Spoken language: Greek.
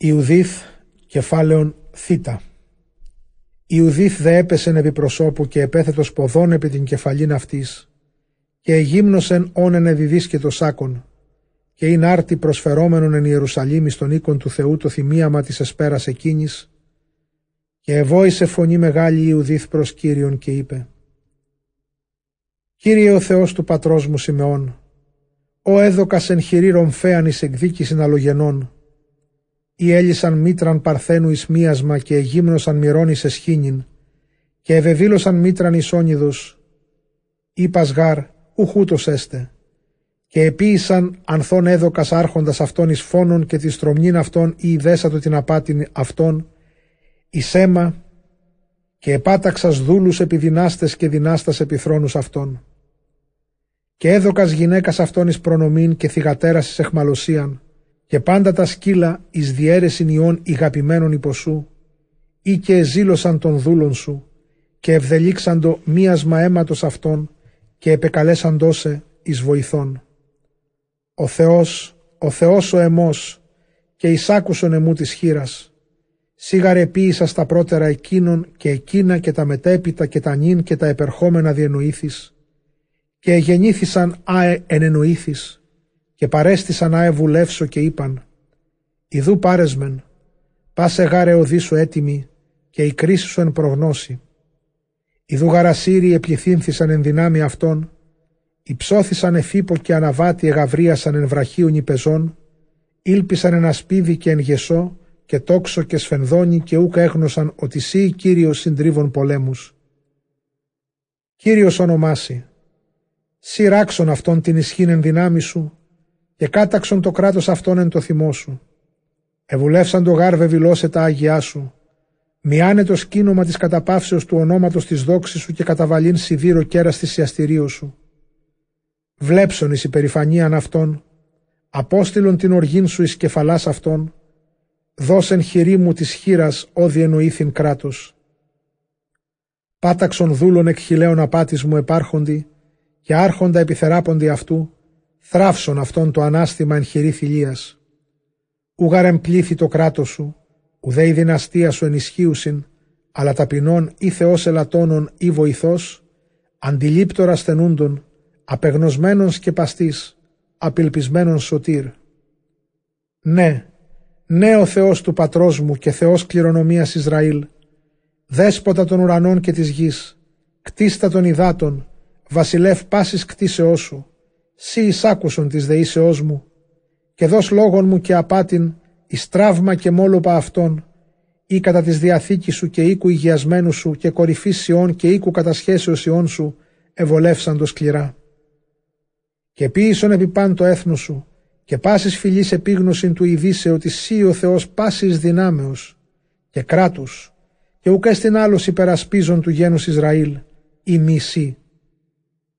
Ιουδίθ, κεφάλαιον θήτα. Ιουδίθ δε έπεσεν επί προσώπου και επέθετος ποδών επί την κεφαλήν αυτής, και εγύμνωσεν όνεν εδιδίσκετο σάκον, και ειν άρτη προσφερόμενον εν Ιερουσαλήμ στον οίκον του Θεού το θυμίαμα της εσπέρας εκείνης, και εβόησε φωνή μεγάλη Ιουδίθ προς Κύριον και είπε: Κύριε ο Θεός του πατρός μου Σιμεών, ο έδωκας εν χειρή ρομφέαν εις εκδίκησιν αλλογενών, ή έλυσαν μήτραν παρθένου εις μίασμα και εγύμνωσαν μυρών εις εσχήνιν, και ευεβήλωσαν μήτραν εις όνειδος, είπας γάρ ουχούτος έστε, και επίησαν ανθών έδωκας άρχοντας αυτών εις φόνον και τη στρομνήν αυτών ή ιδέσατο την απάτην αυτών, εις αίμα, και επάταξας δούλους επί δυνάστες και δυνάστας επί θρόνους αυτών. Και έδωκας γυναίκας αυτών εις προνομήν και θυγατέρας εις εχμαλωσίαν, και πάντα τα σκύλα εις διαίρεσιν ιών ηγαπημένων υπό σου, ή και εζήλωσαν των δούλων σου, και ευδελίξαντο μίασμα αίματος αυτών, και επεκαλέσαντόσε εις βοηθών. Ο Θεός ο εμός, και εισάκουσον εμού της χείρας. Σίγαρε ποίησα στα πρώτερα εκείνων και εκείνα και τα μετέπειτα και τα νυν και τα επερχόμενα διενοήθης, και εγεννήθησαν ενενοήθης, και παρέστησαν βουλεύσω και είπαν: Ιδού πάρεσμεν, πάσε γάρε οδύσου έτοιμη, και η κρίση σου εν προγνώση. Ιδού γαρασίροι επληθύνθησαν εν δυνάμει αυτών, υψώθησαν εφήπο και αναβάτη εγαυρίασαν εν βραχίων υπεζών, ήλπισαν εν ασπίδι και εν γεσό, και τόξο και σφενδόνι, και ούκα έγνωσαν ότι σύ Κύριος συντρίβων πολέμους. Κύριος ονομάσει, σύ ράξον αυτόν την ισχύν εν δυνάμει σου, και κάταξον το κράτος αυτόν εν το θυμό σου. Εβουλεύσαν το γάρ βεβηλώσε τα άγγιά σου, μιάνε το σκήνομα της καταπαύσεως του ονόματος της δόξης σου και καταβαλήν σιδήρο κέρας της ιαστηρίου σου. Βλέψον εις υπερηφανίαν αυτών, απόστειλον την οργήν σου εις κεφαλάς αυτών, δώσεν χειρή μου της χείρας όδι εννοήθην κράτος. Πάταξον δούλων εκχυλαίων απάτης μου επάρχοντι, και άρχοντα επιθεράποντι αυτού, θράψον αυτόν το ανάστημα εν χειρή θηλείας. Ούγαρ εμπλήθη το κράτος σου, ουδέ η δυναστεία σου ενισχύουσιν, αλλά ταπεινών ή Θεός ελαττώνων ή βοηθός, αντιλήπτορα στενούντων, απεγνωσμένων σκεπαστής, απελπισμένων σωτήρ. Ναι, ο Θεός του πατρός μου και Θεός κληρονομίας Ισραήλ, δέσποτα των ουρανών και της γης, κτίστα των υδάτων, βασιλεύ πάσης κτίσεώς σου, σύ εισάκουσον της δεήσεώς μου, και δώσ' λόγων μου και απάτην, εις τραύμα και μόλοπα αυτών, ή κατά της διαθήκης σου και οίκου υγιασμένου σου και κορυφής Σιών και οίκου κατασχέσεως Σιών σου, ευολεύσαντο σκληρά. Και ποίησον επί παν το έθνος σου, και πάσης φυλής επίγνωσιν του ειδήσε ότι σύ ο Θεός πάσης δυνάμεως και κράτους, και ουκ έστιν άλλος υπερασπίζων του γένους Ισραήλ, ή μη σύ.